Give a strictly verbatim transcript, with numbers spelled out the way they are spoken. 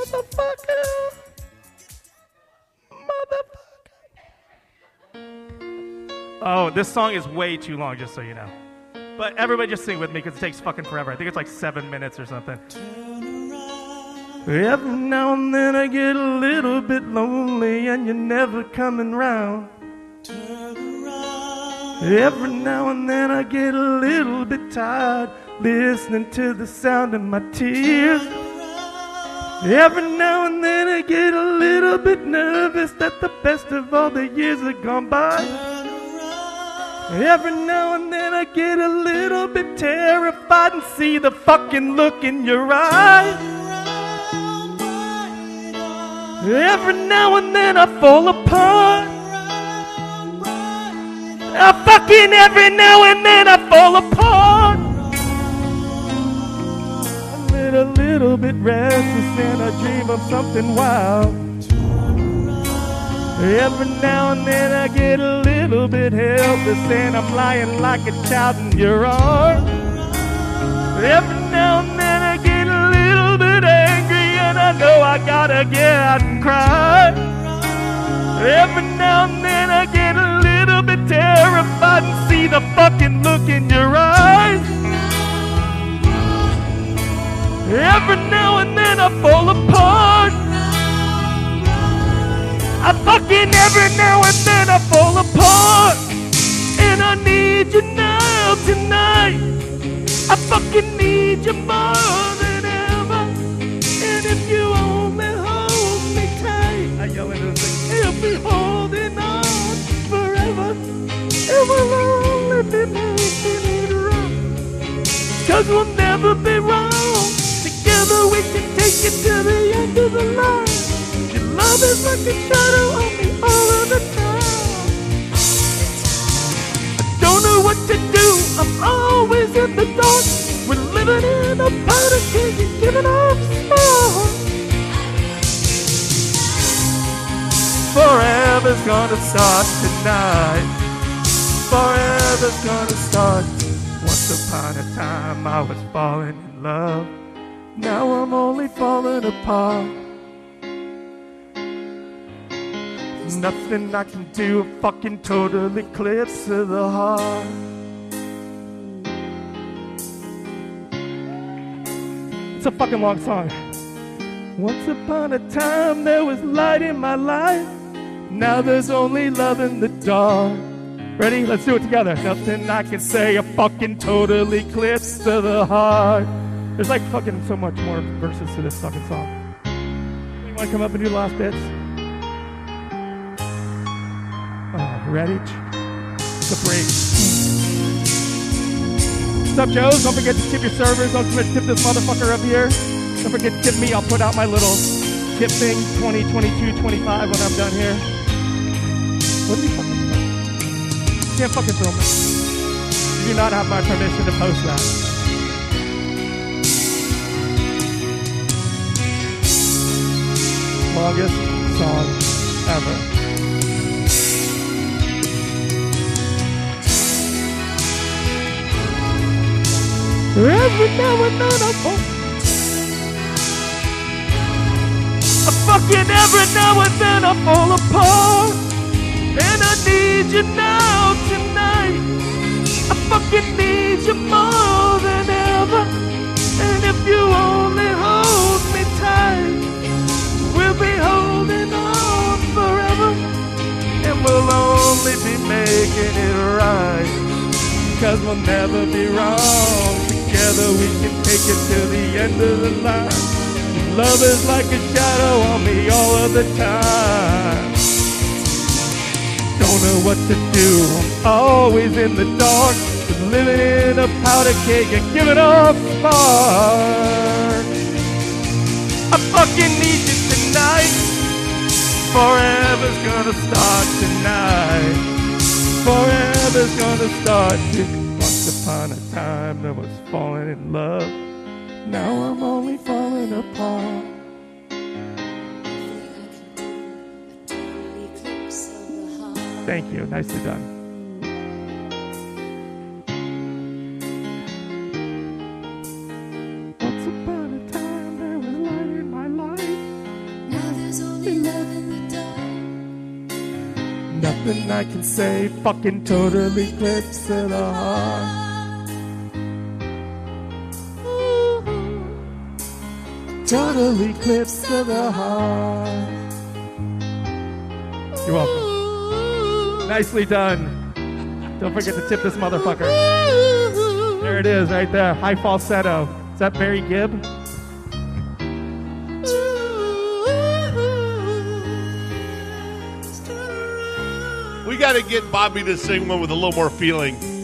Motherfucker. Motherfucker. Oh, this song is way too long, just so you know. But everybody just sing with me because it takes fucking forever. I think it's like seven minutes or something. Every now and then I get a little bit lonely and you're never coming round. Every now and then I get a little bit tired listening to the sound of my tears. Every now and then I get a little bit nervous that the best of all the years have gone by. Every now and then I get a little bit terrified and see the fucking look in your eyes. Every now and then I fall apart. I fucking every now and then I fall apart. I get a little bit restless and I dream of something wild. Every now and then I get a little bit helpless and I'm lying like a child in your arms. Every now and then I get a little bit angry and I know I gotta get out and cry. Every now and then I get a little bit terrified and see the fucking look in your eyes. Every now and then I fall apart. I fucking every now and then I fall apart. And I need you now tonight. I fucking need you more than ever. And if you only hold me tight, I yell into the thing, you'll be holding on forever. And we'll only be making it right. Cause we'll never be wrong. Together we can take it to the end of the line. Your love is like a shadow on me all of the time. I don't know what to do, I'm always in the dark. We're living in a powder keg and giving off sparks. Forever's gonna start tonight. Forever's gonna start. Once upon a time I was falling in love. Now I'm only falling apart. Nothing I can do, a fucking total eclipse of the heart. It's a fucking long song. Once upon a time there was light in my life. Now there's only love in the dark. Ready? Let's do it together. Nothing I can say, a fucking total eclipse to the heart. There's like fucking so much more verses to this fucking song. You want to come up and do the last bits? Oh, ready? The break. What's up, Joes? Don't forget to tip your servers. Don't forget to tip this motherfucker up here. Don't forget to tip me. I'll put out my little tip thing, twenty, twenty-two, twenty-five when I'm done here. What are you fucking doing? You can't fucking film it. You do not have my permission to post that. Longest song ever. Every now and then I fall. I fucking every now and then I fall apart. And I need you now tonight. I fucking need you more than ever. And if you only hold me tight, we'll be holding on forever. And we'll only be making it right. Cause we'll never be wrong. Together we can take it to the end of the line. Love is like a shadow on me all of the time. Don't know what to do, I'm always in the dark. Just living in a powder keg and giving off sparks. I fucking need you tonight. Forever's gonna start tonight. Forever's gonna start to. Once upon a time I was falling in love. Now I'm only falling apart. Thank you, nicely done. Once upon a time there was light in my life. something I can say. Fucking total eclipse of the heart. Total eclipse of the heart. You're welcome. Nicely done. Don't forget to tip this motherfucker. There it is, right there. High falsetto. Is that Barry Gibb? We got to get Bobby to sing one with a little more feeling.